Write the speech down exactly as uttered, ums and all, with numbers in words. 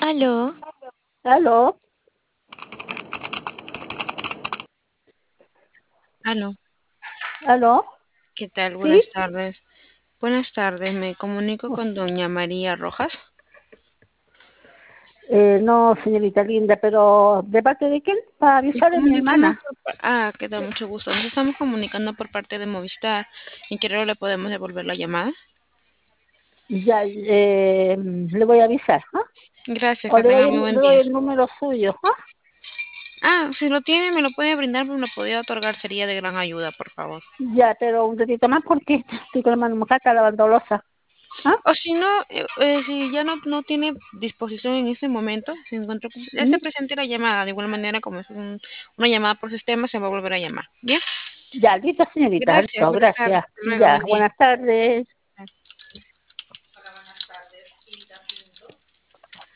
Aló, ¿Aló? aló, ¿Aló? ¿qué tal? ¿Sí? Buenas tardes. Buenas tardes, me comunico con doña María Rojas. Eh, no, señorita linda, pero ¿de parte de quién? Para Nos avisar a mi comunicamos hermana. por... pa- Ah, que da mucho gusto. Nos estamos comunicando por parte de Movistar. ¿En qué hora le podemos devolver la llamada? Ya, eh, le voy a avisar, ¿ah? Gracias, O que le tenga doy, muy el- buen le doy día. el número suyo, ¿ah? Ah, si lo tiene, me lo puede brindar, me lo podría otorgar, sería de gran ayuda, por favor. Ya, pero un ratito más porque estoy con la mano mojada lavando losa, ¿ah? O si no, eh, eh, si ya no, no tiene disposición en ese momento, se encuentra, ya ¿Mm? se presente la llamada. De igual manera, como es un- una llamada por sistema, se va a volver a llamar. Bien, Ya, listo, señorita, gracias, listo, buenas tardes, gracias. hasta luego, Ya, buen día. buenas tardes.